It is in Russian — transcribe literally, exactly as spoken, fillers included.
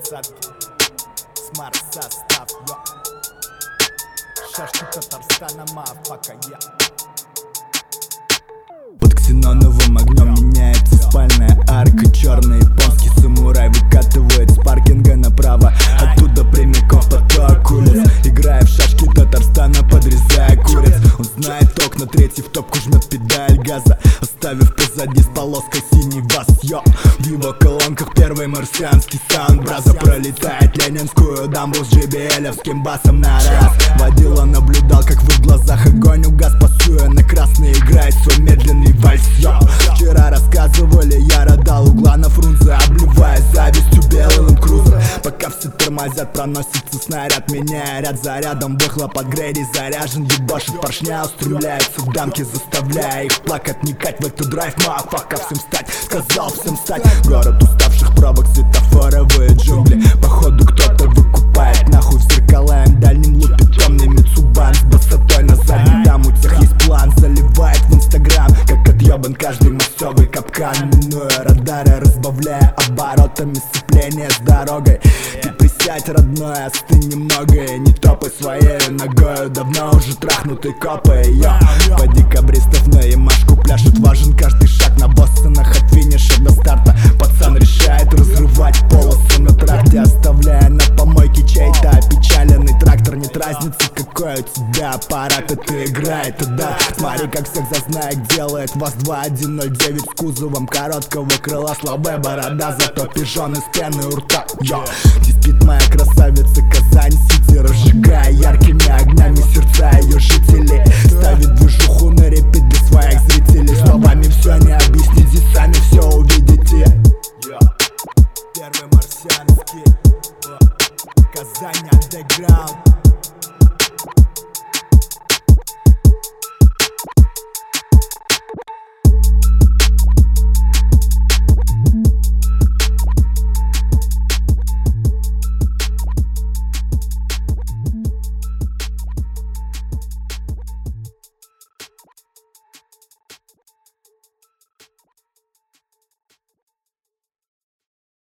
посадки, смарт-состав, йо. Шашки Татарстана, мафака, я. Под ксеноновым огнем меняется спальная арка. Черный японский самурай выкатывает с паркинга направо, оттуда прямиком в поток улиц. Играя в шашки Татарстана, подрезая куриц. Он знает окна, третий в топку жмет педаль газа, оставив позади с полоской синий вас, йо. В его колонках первый марсианский саунд. Браза пролетает ленинскую дамбу с джей би эл-овским басом на раз. Водила наблюдал, как в их глазах огонь угас, пасуя на красный, играет свой медленный вальс, йо. Вчера рассказывали, я родал угла на Фрунзе, обливая завистью белым крузер. Пока все тормозят, проносится снаряд, меняя ряд за рядом. Выхлоп от грейди заряжен, ебашит поршня, устремляется к дамке, заставляя их плакать, никать в эту драйв, мафака. Всем встать, сказал всем встать. Город уставших пробок, светофоровые джунгли. Походу кто-то выкупает нахуй в зеркала. Им дальним лупит темный Митсубан с басотой на заднем. Там у тех есть план, заливает в инстаграм, как отъебан каждый массовый капкан. Минуя радары, разбавляя оборотами сцепления с дорогой. Ты присядь, родной, остынь немного и не топай своей ногою. Давно уже трахнутый копы, йо. По декабристов на ямашку пляшет, важен каждый шаг на боссонах от финиша до старта. Пацан решает разрывать полосы на тракте, оставляя на помойке чей-то опечаленный трактор. Нет разницы, какой у тебя аппарат, это играет, да. Смотри, как всех зазнаек делает ВАЗ два один ноль девять с кузовом короткого крыла, слабая борода, зато пижон из пены у рта, йо. Здесь спит моя красавица Казань-Сити, разжигая яркими огнями сердца ее жителей. Ставит движуху на репит для своих зрителей. Словами все не объяснить, здесь сами все увидите, йо. Первый марсианский, Казань андеграунд.